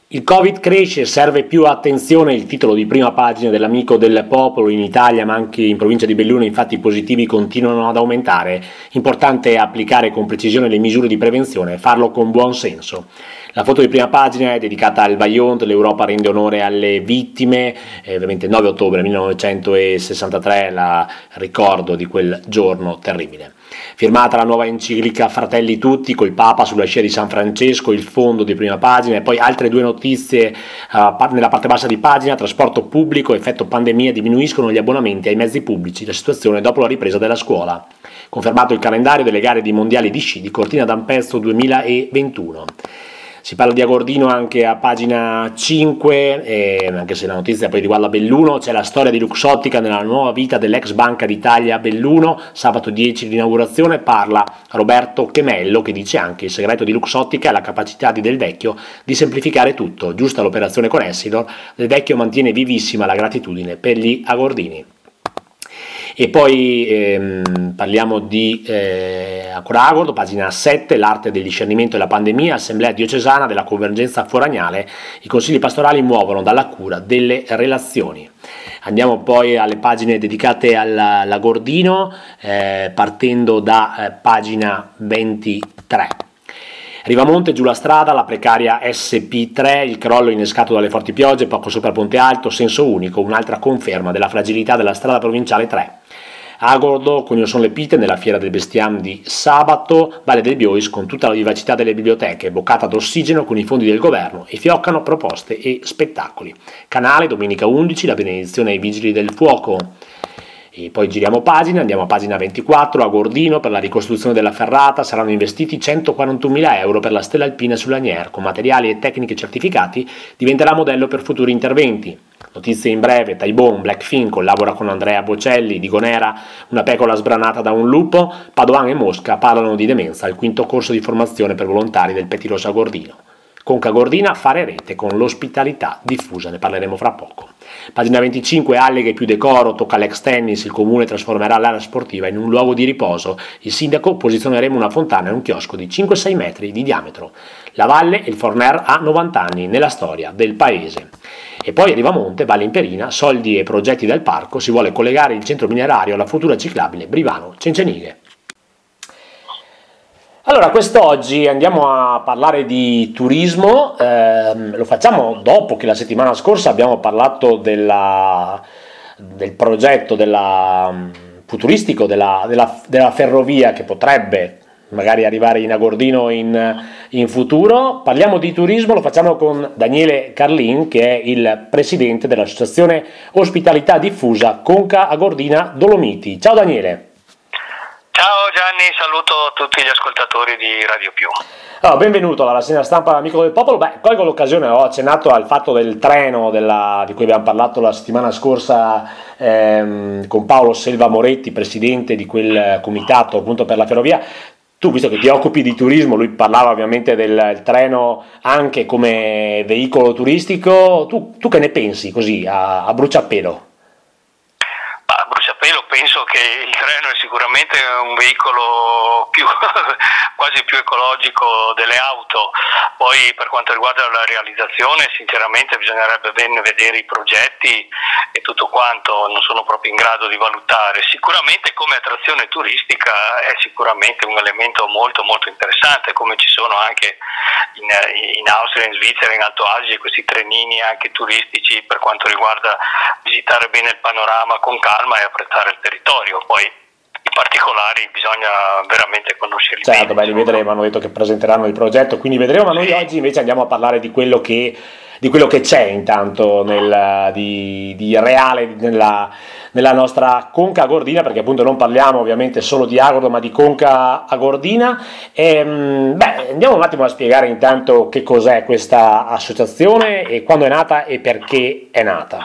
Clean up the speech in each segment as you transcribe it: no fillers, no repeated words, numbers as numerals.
Il Covid cresce, serve più attenzione, il titolo di prima pagina dell'Amico del Popolo in Italia ma anche in provincia di Belluno, infatti i positivi continuano ad aumentare, importante applicare con precisione le misure di prevenzione e farlo con buon senso. La foto di prima pagina è dedicata al Vajont, l'Europa rende onore alle vittime, ovviamente 9 ottobre 1963, il ricordo di quel giorno terribile. Firmata la nuova enciclica Fratelli Tutti col Papa sulla scia di San Francesco, il fondo di prima pagina e poi altre due notizie nella parte bassa di pagina: trasporto pubblico, effetto pandemia, diminuiscono gli abbonamenti ai mezzi pubblici, la situazione dopo la ripresa della scuola. Confermato il calendario delle gare di mondiali di sci di Cortina d'Ampezzo 2021. Si parla di Agordino anche a pagina 5, anche se la notizia poi riguarda Belluno. C'è la storia di Luxottica nella nuova vita dell'ex Banca d'Italia Belluno, sabato 10 di inaugurazione, parla Roberto Chemello che dice anche il segreto di Luxottica è la capacità di Del Vecchio di semplificare tutto, giusta l'operazione con Essilor, Del Vecchio mantiene vivissima la gratitudine per gli agordini. E poi parliamo di ancora Agordo, pagina 7, l'arte del discernimento e la pandemia, assemblea diocesana della convergenza foragnale, i consigli pastorali muovono dalla cura delle relazioni. Andiamo poi alle pagine dedicate all'Agordino, partendo da pagina 23. Rivamonte giù la strada, la precaria SP3, il crollo innescato dalle forti piogge, poco sopra Ponte Alto, senso unico, un'altra conferma della fragilità della strada provinciale 3. Agordo, Cognosson le Pite, nella fiera del bestiame di sabato, Valle del Biois con tutta la vivacità delle biblioteche, boccata d'ossigeno con i fondi del governo e fioccano proposte e spettacoli. Canale, domenica 11, la benedizione ai vigili del fuoco. E poi giriamo pagina, andiamo a pagina 24, a Gordino per la ricostruzione della ferrata saranno investiti 141.000 euro per la stella alpina sull'Anier, con materiali e tecniche certificati diventerà modello per futuri interventi. Notizie in breve, Taibon, Blackfin collabora con Andrea Bocelli, di Gonera, una pecora sbranata da un lupo, Padoan e Mosca parlano di demenza al quinto corso di formazione per volontari del Petirosa Gordino. Conca Gordina fare rete con l'ospitalità diffusa, ne parleremo fra poco. Pagina 25, alleghe più decoro, tocca l'ex tennis, il comune trasformerà l'area sportiva in un luogo di riposo, il sindaco posizioneremo una fontana e un chiosco di 5-6 metri di diametro. La Valle e il Forner ha 90 anni nella storia del paese. E poi Rivamonte, Valle Imperina, soldi e progetti del parco, si vuole collegare il centro minerario alla futura ciclabile Brivano-Cencenighe. Allora, quest'oggi andiamo a parlare di turismo, lo facciamo dopo che la settimana scorsa abbiamo parlato del progetto futuristico della ferrovia che potrebbe magari arrivare in Agordino in futuro. Parliamo di turismo, lo facciamo con Daniele Carlin, che è il presidente dell'associazione Ospitalità Diffusa Conca Agordina Dolomiti. Ciao Daniele. Ciao Gianni, saluto tutti gli ascoltatori di Radio Più. Allora, benvenuto alla rassegna stampa Amico del Popolo. Colgo l'occasione, ho accennato al fatto del treno di cui abbiamo parlato la settimana scorsa con Paolo Selva Moretti, presidente di quel comitato appunto per la ferrovia. Tu, visto che ti occupi di turismo, lui parlava ovviamente del treno anche come veicolo turistico, tu che ne pensi così a bruciapelo? A bruciapelo penso che il treno è sicuramente un veicolo quasi più ecologico delle auto. Poi per quanto riguarda la realizzazione, sinceramente bisognerebbe ben vedere i progetti e tutto quanto, non sono proprio in grado di valutare. Sicuramente come attrazione turistica è sicuramente un elemento molto molto interessante, come ci sono anche in Austria, in Svizzera, in Alto Adige questi trenini anche turistici per quanto riguarda visitare bene il panorama con calma e apprezzare il territorio. Poi i particolari bisogna veramente conoscerli bene. Certo, li vedremo, hanno detto che presenteranno il progetto, quindi vedremo, ma noi oggi invece andiamo a parlare di quello che c'è intanto di reale nella nostra Conca Agordina, perché appunto non parliamo ovviamente solo di Agordo ma di Conca Agordina. Andiamo un attimo a spiegare intanto che cos'è questa associazione e quando è nata e perché è nata.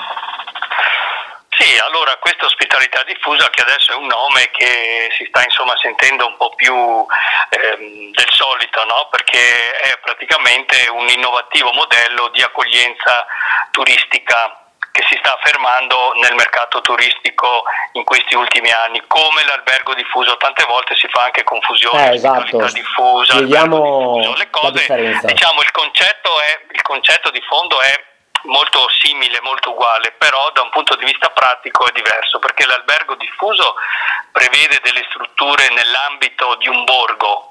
Sì, allora questa ospitalità diffusa, che adesso è un nome che si sta sentendo un po' più del solito, no? Perché è praticamente un innovativo modello di accoglienza turistica che si sta affermando nel mercato turistico in questi ultimi anni, come l'albergo diffuso. Tante volte si fa anche confusione, esatto. diffusa, Spieghiamo diffuso. Le cose, diciamo, il concetto di fondo è molto simile, molto uguale, però da un punto di vista pratico è diverso, perché l'albergo diffuso prevede delle strutture nell'ambito di un borgo,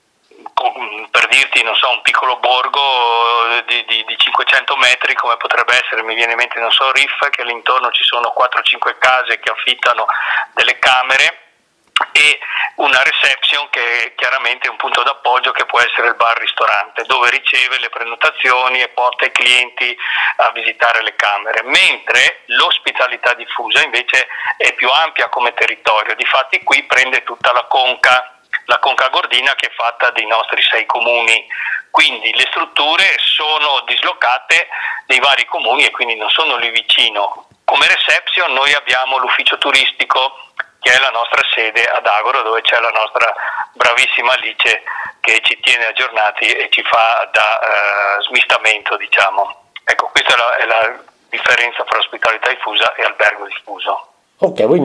per dirti, non so, un piccolo borgo di 500 metri, come potrebbe essere, mi viene in mente, non so, Riff, che all'intorno ci sono 4-5 case che affittano delle camere, e una reception che è chiaramente un punto d'appoggio, che può essere il bar-ristorante, dove riceve le prenotazioni e porta i clienti a visitare le camere, mentre l'ospitalità diffusa invece è più ampia come territorio. Difatti qui prende tutta la conca gordina, che è fatta dei nostri 6 comuni, quindi le strutture sono dislocate nei vari comuni e quindi non sono lì vicino. Come reception noi abbiamo l'ufficio turistico, che è la nostra sede ad Agoro, dove c'è la nostra bravissima Alice che ci tiene aggiornati e ci fa da smistamento, diciamo. Ecco, questa è la differenza fra ospitalità diffusa e albergo diffuso. Ok, voi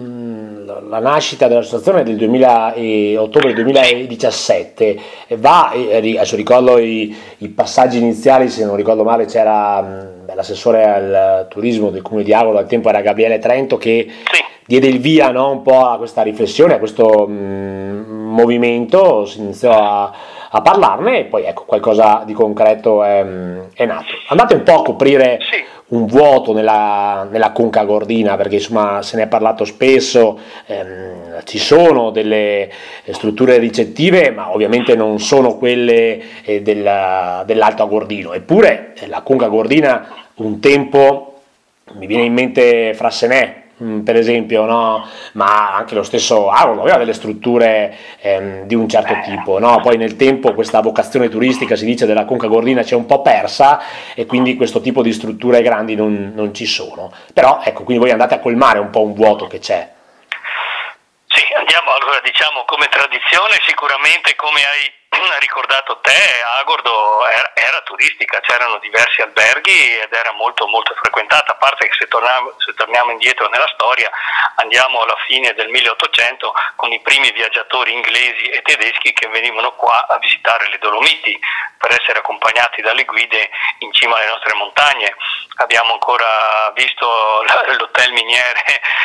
la nascita dell'associazione è del ottobre 2017, adesso ricordo i passaggi iniziali, se non ricordo male c'era l'assessore al turismo del comune di Agoro, al tempo era Gabriele Trento, che diede il via, no, un po' a questa riflessione, a questo movimento, si iniziò a parlarne e poi ecco, qualcosa di concreto è nato. Andate un po' a coprire un vuoto nella conca gordina, perché insomma se ne è parlato spesso, ci sono delle strutture ricettive, ma ovviamente non sono quelle dell'Alto Agordino, eppure la conca gordina un tempo, mi viene in mente Frassenè, per esempio, no? Ma anche lo stesso Agoro aveva delle strutture di un certo tipo, no? Poi nel tempo questa vocazione turistica, si dice, della conca gordina si è un po' persa e quindi questo tipo di strutture grandi non ci sono, però ecco, quindi voi andate a colmare un po' un vuoto che c'è. Sì, andiamo, allora, diciamo, come tradizione sicuramente, come hai ricordato te, Agordo era turistica, c'erano diversi alberghi ed era molto molto frequentata, a parte che se torniamo indietro nella storia, andiamo alla fine del 1800 con i primi viaggiatori inglesi e tedeschi che venivano qua a visitare le Dolomiti per essere accompagnati dalle guide in cima alle nostre montagne. Abbiamo ancora visto l'Hotel Miniere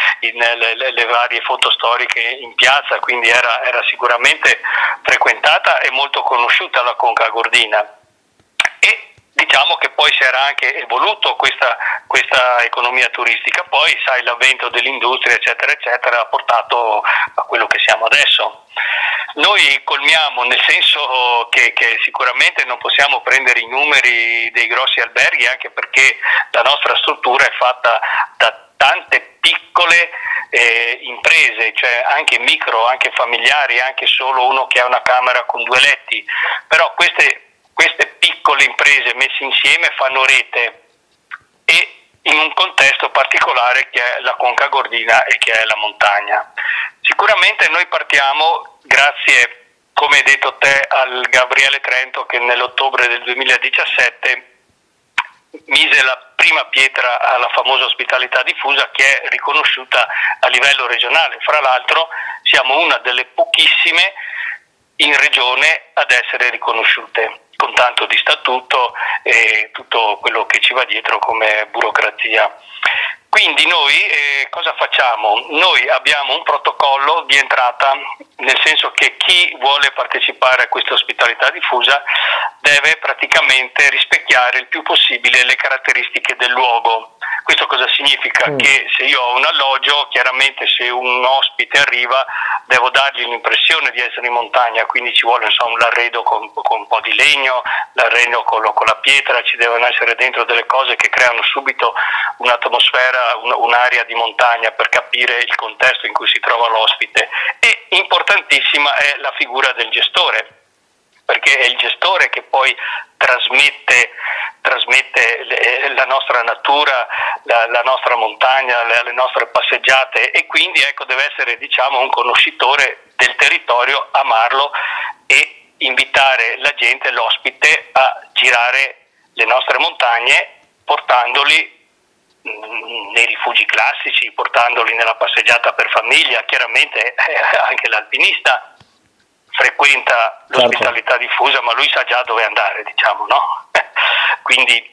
le varie foto storiche in piazza, quindi era sicuramente frequentata e molto conosciuta la conca gordina, e diciamo che poi si era anche evoluto questa economia turistica. Poi sai, l'avvento dell'industria eccetera eccetera ha portato a quello che siamo adesso. Noi colmiamo, nel senso che sicuramente non possiamo prendere i numeri dei grossi alberghi, anche perché la nostra struttura è fatta da tante piccole imprese, cioè anche micro, anche familiari, anche solo uno che ha una camera con 2 letti, però queste piccole imprese messe insieme fanno rete, e in un contesto particolare che è la conca gordina e che è la montagna. Sicuramente noi partiamo grazie, come hai detto te, al Gabriele Trento, che nell'ottobre del 2017 mise la prima pietra alla famosa ospitalità diffusa, che è riconosciuta a livello regionale. Fra l'altro siamo una delle pochissime in regione ad essere riconosciute, con tanto di statuto e tutto quello che ci va dietro come burocrazia. Quindi noi cosa facciamo? Noi abbiamo un protocollo di entrata, nel senso che chi vuole partecipare a questa ospitalità diffusa deve praticamente rispecchiare il più possibile le caratteristiche del luogo. Questo cosa significa? Che se io ho un alloggio, chiaramente se un ospite arriva devo dargli l'impressione di essere in montagna, quindi ci vuole un arredo con un po' di legno, l'arredo con la pietra, ci devono essere dentro delle cose che creano subito un'atmosfera, un'area di montagna, per capire il contesto in cui si trova l'ospite. E importantissima è la figura del gestore, perché è il gestore che poi trasmette la nostra natura, la nostra montagna, le nostre passeggiate, e quindi ecco, deve essere, diciamo, un conoscitore del territorio, amarlo e invitare la gente, l'ospite, a girare le nostre montagne, portandoli nei rifugi classici, portandoli nella passeggiata per famiglia. Chiaramente anche l'alpinista frequenta l'ospitalità diffusa, ma lui sa già dove andare, diciamo, no? Quindi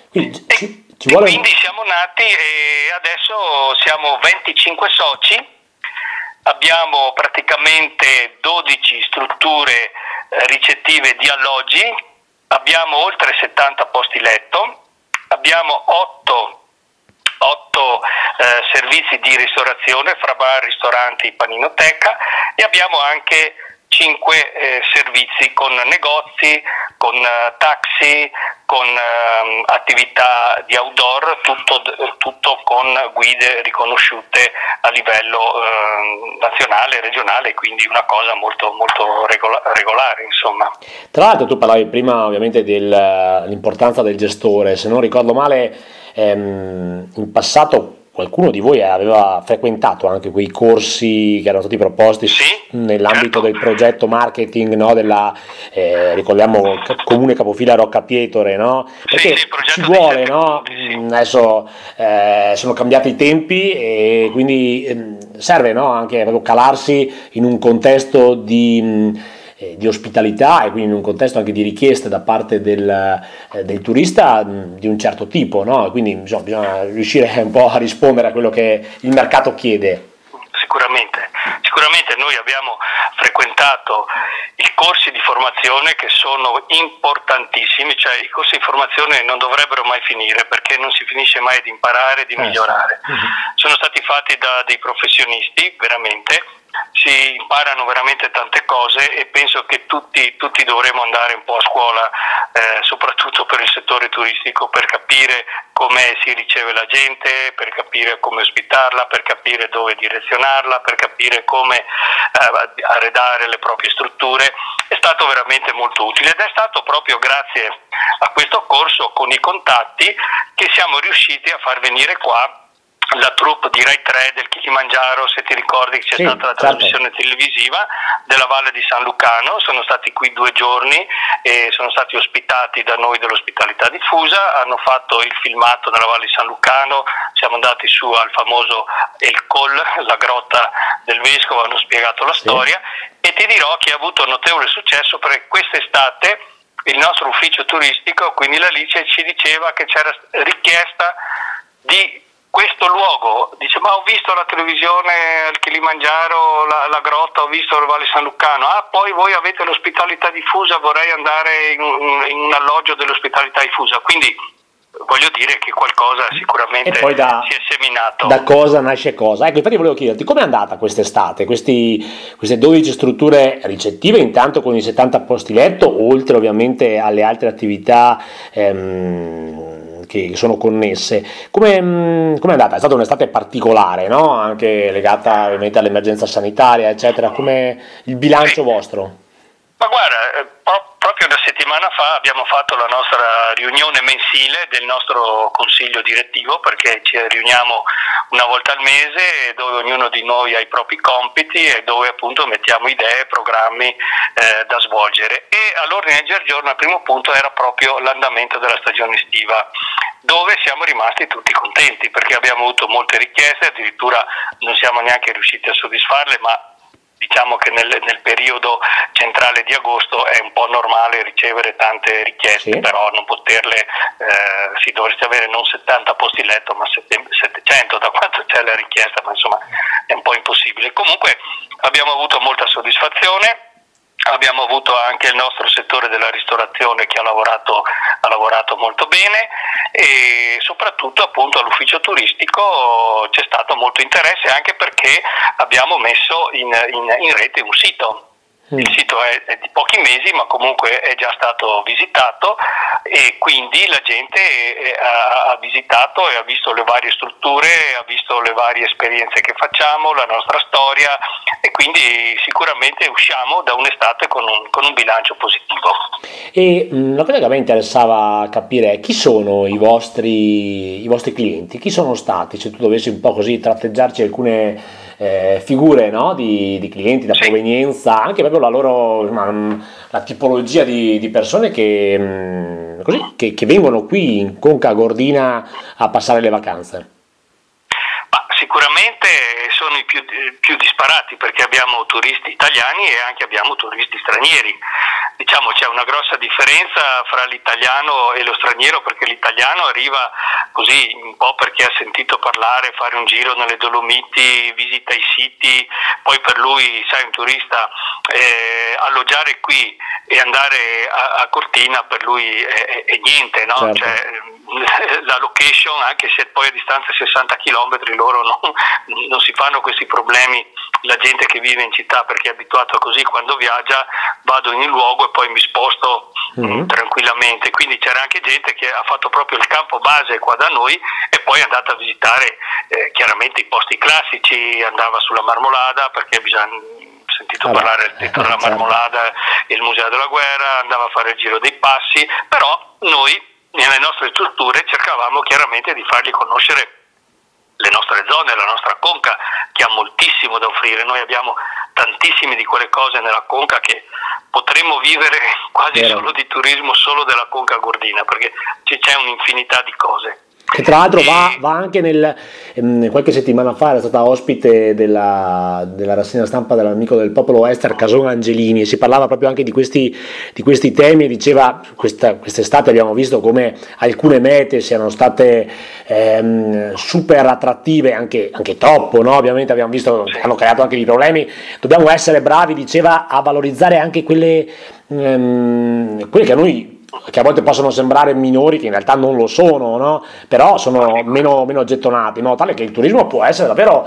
siamo nati e adesso siamo 25 soci, abbiamo praticamente 12 strutture ricettive di alloggi, abbiamo oltre 70 posti letto, abbiamo 8 servizi di ristorazione fra bar, ristoranti, paninoteca, e abbiamo anche 5 servizi con negozi, con taxi, con attività di outdoor, tutto con guide riconosciute a livello nazionale, regionale, quindi una cosa molto, molto regolare, insomma. Tra l'altro tu parlavi prima ovviamente dell'importanza del gestore, se non ricordo male in passato qualcuno di voi aveva frequentato anche quei corsi che erano stati proposti nell'ambito del progetto marketing, no? Ricordiamo Comune Capofila Rocca Pietore, no? Perché ci vuole, no? Adesso sono cambiati i tempi e quindi serve, no? Anche proprio calarsi in un contesto di ospitalità e quindi in un contesto anche di richieste da parte del turista di un certo tipo, no? Quindi bisogna riuscire un po' a rispondere a quello che il mercato chiede. Sicuramente noi abbiamo frequentato i corsi di formazione, che sono importantissimi, cioè i corsi di formazione non dovrebbero mai finire, perché non si finisce mai di imparare, di migliorare. Sono stati fatti da dei professionisti, veramente, si imparano veramente tante cose e penso che tutti dovremmo andare un po' a scuola, soprattutto per il settore turistico, per capire come si riceve la gente, per capire come ospitarla, per capire dove direzionarla, per capire come arredare le proprie strutture. È stato veramente molto utile ed è stato proprio grazie a questo corso, con i contatti, che siamo riusciti a far venire qua la troupe di Rai 3 del Kilimangiaro, se ti ricordi che c'è stata la trasmissione televisiva della Valle di San Lucano. Sono stati qui 2 giorni e sono stati ospitati da noi dell'ospitalità diffusa, hanno fatto il filmato nella Valle di San Lucano, siamo andati su al famoso El Col, la grotta del Vescovo, hanno spiegato la storia, e ti dirò che ha avuto notevole successo, perché quest'estate il nostro ufficio turistico, quindi l'Alice, ci diceva che c'era richiesta di questo luogo. Dice: ma ho visto la televisione al Kilimangiaro, la grotta, ho visto il Valle San Lucano, poi voi avete l'ospitalità diffusa, vorrei andare in un alloggio dell'ospitalità diffusa. Quindi voglio dire che qualcosa sicuramente si è seminato. Da cosa nasce cosa? Ecco, infatti volevo chiederti com'è andata quest'estate, queste 12 strutture ricettive, intanto con i 70 posti letto, oltre ovviamente alle altre attività che sono connesse. Com'è andata? È stata un'estate particolare, no? Anche legata ovviamente all'emergenza sanitaria, eccetera. Com'è il bilancio vostro? Ma guarda, proprio una settimana fa abbiamo fatto la nostra riunione mensile del nostro consiglio direttivo, perché ci riuniamo una volta al mese, dove ognuno di noi ha i propri compiti e dove appunto mettiamo idee, programmi da svolgere. E all'ordine del giorno il primo punto era proprio l'andamento della stagione estiva, dove siamo rimasti tutti contenti, perché abbiamo avuto molte richieste, addirittura non siamo neanche riusciti a soddisfarle, ma diciamo che nel periodo centrale di agosto è un po' normale ricevere tante richieste, però non poterle, si dovreste avere non 70 posti letto ma 700 da quanto c'è la richiesta, ma insomma è un po' impossibile. Comunque abbiamo avuto molta soddisfazione. Abbiamo avuto anche il nostro settore della ristorazione che ha lavorato molto bene, e soprattutto appunto all'ufficio turistico c'è stato molto interesse, anche perché abbiamo messo in rete un sito. Il sito è di pochi mesi, ma comunque è già stato visitato, e quindi la gente ha visitato e ha visto le varie strutture, ha visto le varie esperienze che facciamo, la nostra storia, e quindi sicuramente usciamo da un'estate con un bilancio positivo. E la cosa che a me interessava capire è chi sono i vostri clienti, chi sono stati, se tu dovessi un po' così tratteggiarci alcune figure, no? di clienti, da provenienza, anche proprio la loro, la tipologia di persone che che vengono qui in Conca Gordina a passare le vacanze? Ma sicuramente sono i più disparati, perché abbiamo turisti italiani e anche abbiamo turisti stranieri. Diciamo c'è una grossa differenza fra l'italiano e lo straniero, perché l'italiano arriva così un po' perché ha sentito parlare, fare un giro nelle Dolomiti, visita i siti, poi per lui, sai, un turista, alloggiare qui e andare a Cortina per lui è niente, no? Certo. Cioè, la location, anche se poi a distanza 60 km, loro non si fanno questi problemi, la gente che vive in città, perché è abituato così, quando viaggia vado in un luogo e poi mi sposto tranquillamente. Quindi c'era anche gente che ha fatto proprio il campo base qua da noi e poi è andata a visitare chiaramente i posti classici, andava sulla Marmolada perché bisogna sentito parlare del tetto della Marmolada e il Museo della Guerra, andava a fare il giro dei passi, però noi nelle nostre strutture cercavamo chiaramente di fargli conoscere le nostre zone, la nostra Conca, che ha moltissimo da offrire. Noi abbiamo tantissime di quelle cose nella Conca che potremmo vivere quasi solo di turismo, solo della Conca Gordina, perché c'è un'infinità di cose. Che tra l'altro va anche qualche settimana fa era stata ospite della rassegna stampa dell'Amico del Popolo Ester Cason Angelini, e si parlava proprio anche di questi temi, e diceva quest'estate abbiamo visto come alcune mete siano state super attrattive, anche troppo, no? Ovviamente abbiamo visto che hanno creato anche dei problemi. Dobbiamo essere bravi, diceva, a valorizzare anche quelle che a noi, che a volte possono sembrare minori, che in realtà non lo sono, no? Però sono meno gettonati, in modo tale che il turismo può essere davvero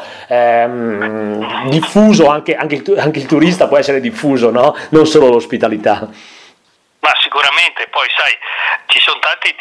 diffuso, anche il turista può essere diffuso, no? Non solo l'ospitalità. Ma sicuramente, poi sai, ci sono tanti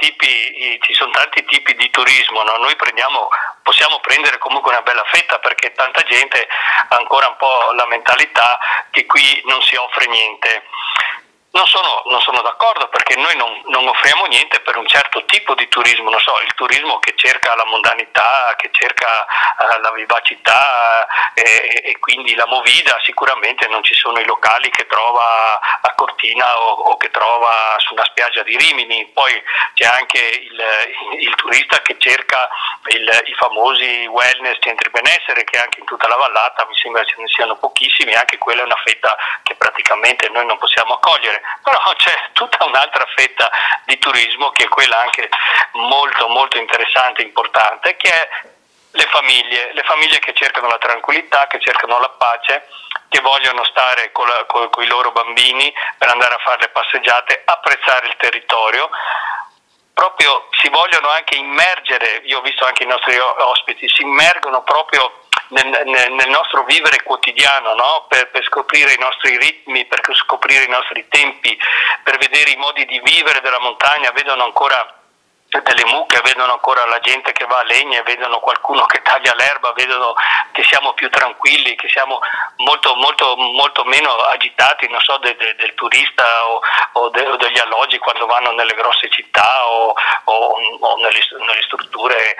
tipi di turismo, no? Noi possiamo prendere comunque una bella fetta, perché tanta gente ha ancora un po' la mentalità che qui non si offre niente. Non sono d'accordo, perché noi non offriamo niente per un certo tipo di turismo, non so, il turismo che cerca la mondanità, che cerca la vivacità e quindi la movida. Sicuramente non ci sono i locali che trova a Cortina o che trova su una spiaggia di Rimini. Poi c'è anche il turista che cerca i famosi wellness, centri benessere, che anche in tutta la vallata mi sembra ce ne siano pochissimi, anche quella è una fetta che praticamente noi non possiamo accogliere. Però c'è tutta un'altra fetta di turismo che è quella anche molto molto interessante e importante, che è le famiglie che cercano la tranquillità, che cercano la pace, che vogliono stare con i loro bambini per andare a fare le passeggiate, apprezzare il territorio. Proprio si vogliono anche immergere, io ho visto anche i nostri ospiti, si immergono proprio nel nostro vivere quotidiano, no? Per scoprire i nostri ritmi, per scoprire i nostri tempi, per vedere i modi di vivere della montagna. Vedono ancora delle mucche, vedono ancora la gente che va a legna, vedono qualcuno che taglia l'erba, vedono che siamo più tranquilli, che siamo molto molto molto meno agitati, non so, del turista o degli alloggi quando vanno nelle grosse città o nelle strutture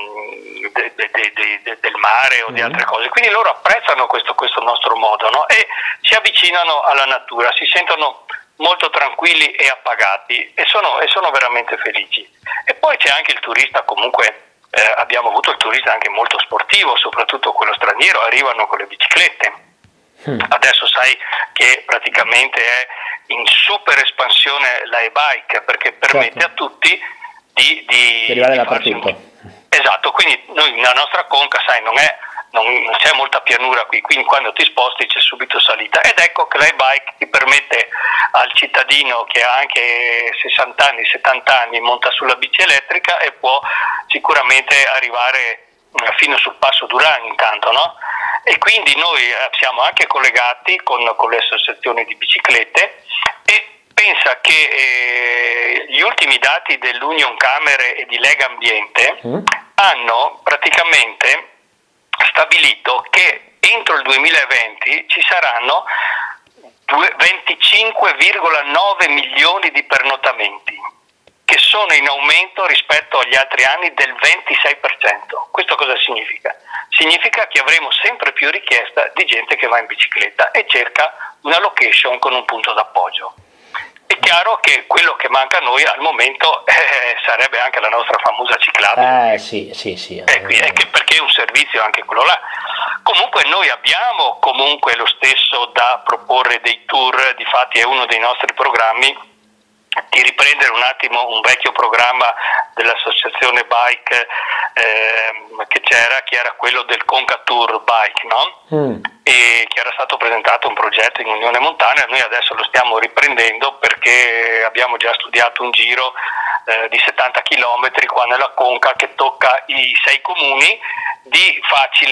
del mare o di altre cose. Quindi loro apprezzano questo nostro modo, no? E si avvicinano alla natura, si sentono molto tranquilli e appagati e sono veramente felici. E poi c'è anche il turista, comunque abbiamo avuto il turista anche molto sportivo, soprattutto quello straniero, arrivano con le biciclette. Adesso sai che praticamente è in super espansione la e-bike, perché permette a tutti di arrivare dappertutto. Esatto, quindi noi nella nostra Conca, sai, non c'è molta pianura qui, quindi quando ti sposti c'è subito salita, ed ecco che l'e-bike ti permette al cittadino che ha anche 60 anni, 70 anni, monta sulla bici elettrica e può sicuramente arrivare fino sul passo Duran intanto, no? E quindi noi siamo anche collegati con le associazioni di biciclette, e pensa che gli ultimi dati dell'Union Camere e di Lega Ambiente hanno praticamente stabilito che entro il 2020 ci saranno 25,9 milioni di pernottamenti, che sono in aumento rispetto agli altri anni del 26%. Questo cosa significa? Significa che avremo sempre più richiesta di gente che va in bicicletta e cerca una location con un punto d'appoggio. E È chiaro che quello che manca a noi al momento sarebbe anche la nostra famosa ciclabile. Sì. Perché è un servizio anche quello là. Comunque noi abbiamo comunque lo stesso da proporre dei tour, difatti è uno dei nostri programmi, di riprendere un attimo un vecchio programma dell'associazione Bike che c'era, che era quello del Conca Tour Bike, no? E che era stato presentato un progetto in Unione Montana, noi adesso lo stiamo riprendendo perché abbiamo già studiato un giro di 70 km qua nella Conca che tocca i 6 comuni di facile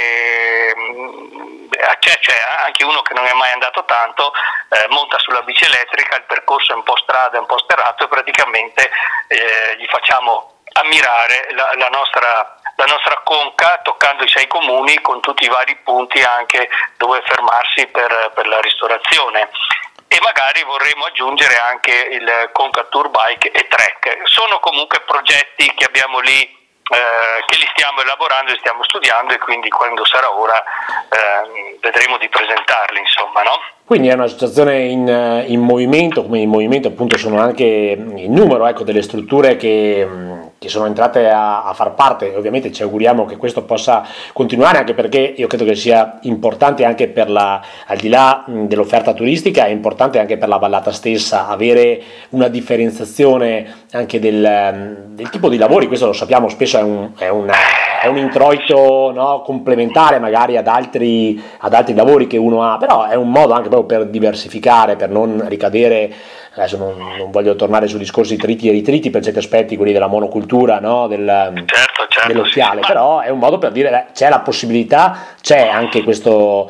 c'è anche uno che non è mai andato tanto, monta sulla bici elettrica, il percorso è un po' strada, un po' sterrato e praticamente gli facciamo ammirare la nostra conca toccando i 6 comuni con tutti i vari punti anche dove fermarsi per la ristorazione. E magari vorremmo aggiungere anche il Conca Tour Bike e Trek. Sono comunque progetti che abbiamo lì, che li stiamo elaborando, li stiamo studiando e quindi quando sarà ora vedremo di presentarli, insomma, no? Quindi è un'associazione in movimento, come in movimento appunto sono anche il numero, ecco, delle strutture che sono entrate a far parte. Ovviamente ci auguriamo che questo possa continuare, anche perché io credo che sia importante anche per al di là dell'offerta turistica, è importante anche per la vallata stessa avere una differenziazione anche del tipo di lavori. Questo lo sappiamo, spesso è un introito, no, complementare magari ad altri lavori che uno ha, però è un modo anche proprio per diversificare, per non ricadere, adesso non voglio tornare su discorsi triti e ritriti per certi aspetti, quelli della monocultura, no, certo, dell'oziale, sì. però è un modo per dire c'è la possibilità, c'è anche questo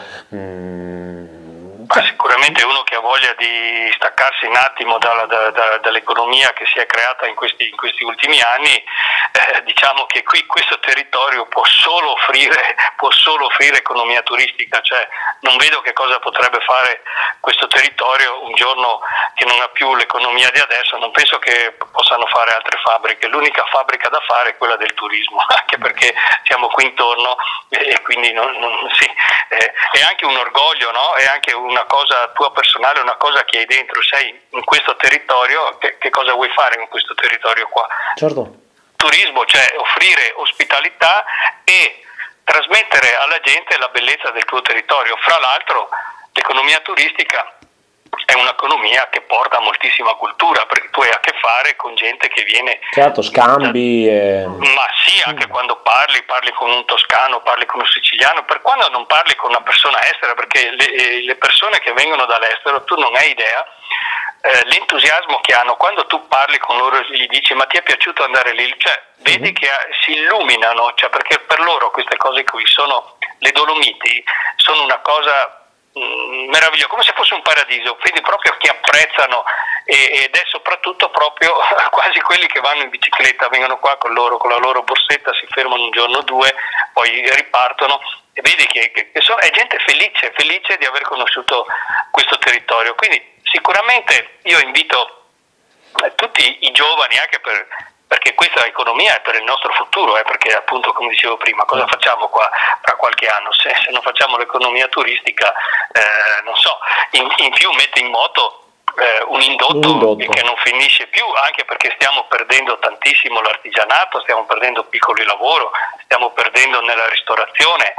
sicuramente uno che ha voglia di staccarsi un attimo dall'economia che si è creata in questi ultimi anni, diciamo che qui questo territorio può solo offrire economia turistica, cioè non vedo che cosa potrebbe fare questo territorio un giorno che non ha più l'economia di adesso. Non penso che possano fare altre fabbriche, l'unica fabbrica da fare è quella del turismo, anche perché siamo qui intorno e quindi è anche un orgoglio, no? È anche una cosa tua personale, una cosa che hai dentro, sei in questo territorio, che cosa vuoi fare con questo territorio qua? Certo. Turismo, cioè offrire ospitalità e trasmettere alla gente la bellezza del tuo territorio. Fra l'altro l'economia turistica è un'economia che porta moltissima cultura, perché tu hai a che fare con gente che viene... Certo, scambi... Ma sì, anche quando parli con un toscano, parli con un siciliano, per quando non parli con una persona estera, perché le persone che vengono dall'estero, tu non hai idea l'entusiasmo che hanno quando tu parli con loro e gli dici ma ti è piaciuto andare lì, cioè vedi che si illuminano, cioè perché per loro queste cose qui sono, le Dolomiti sono una cosa meravigliosa, come se fosse un paradiso, vedi proprio che apprezzano ed è soprattutto proprio quasi quelli che vanno in bicicletta, vengono qua con la loro borsetta, si fermano un giorno o due, poi ripartono e vedi che è gente felice di aver conosciuto questo territorio. Quindi sicuramente io invito tutti i giovani, anche perché questa economia è per il nostro futuro, perché appunto come dicevo prima, cosa facciamo qua tra qualche anno? Se non facciamo l'economia turistica, non so, in più mette in moto un indotto che non finisce più, anche perché stiamo perdendo tantissimo l'artigianato, stiamo perdendo piccoli lavoro, stiamo perdendo nella ristorazione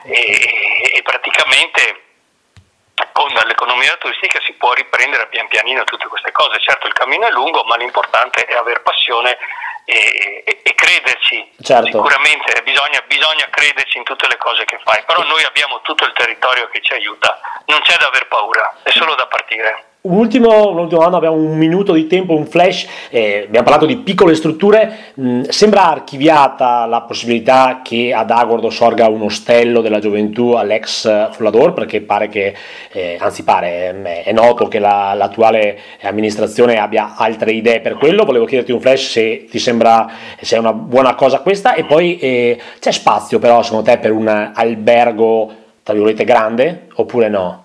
e praticamente con l'economia turistica si può riprendere pian pianino tutte queste cose. Certo il cammino è lungo, ma l'importante è aver passione e crederci. Certo. Sicuramente bisogna crederci in tutte le cose che fai, però noi abbiamo tutto il territorio che ci aiuta, non c'è da aver paura, è solo da partire. Un'ultimo anno, abbiamo un minuto di tempo, un flash, abbiamo parlato di piccole strutture, sembra archiviata la possibilità che ad Agordo sorga un ostello della gioventù all'ex Follador, perché pare che, è noto che l'attuale amministrazione abbia altre idee per quello. Volevo chiederti un flash se ti sembra, se è una buona cosa questa, e poi c'è spazio però secondo te per un albergo tra virgolette grande oppure no?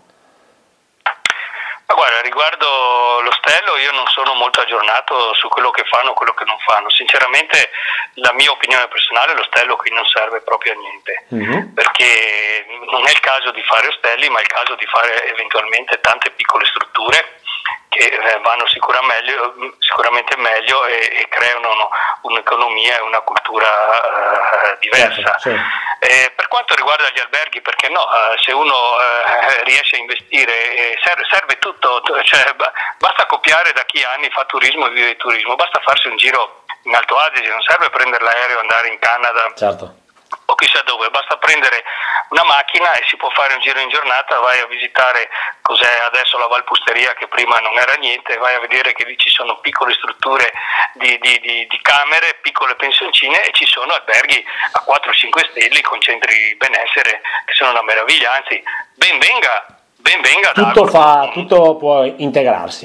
Guarda, riguardo l'ostello io non sono molto aggiornato su quello che fanno o quello che non fanno. Sinceramente la mia opinione personale, l'ostello qui non serve proprio a niente, perché non è il caso di fare ostelli, ma è il caso di fare eventualmente tante piccole strutture che vanno sicuramente meglio e creano un'economia e una cultura diversa. Certo. Per quanto riguarda gli alberghi, perché no? Se uno riesce a investire, serve tutto, cioè, basta copiare da chi anni fa turismo e vive di turismo, basta farsi un giro in Alto Adige, non serve prendere l'aereo e andare in Canada. Certo. O chissà dove, basta prendere una macchina e si può fare un giro in giornata, vai a visitare cos'è adesso la Valpusteria, che prima non era niente, vai a vedere che lì ci sono piccole strutture di camere, piccole pensioncine, e ci sono alberghi a 4-5 stelle con centri benessere che sono una meraviglia, anzi ben venga Tutto può integrarsi.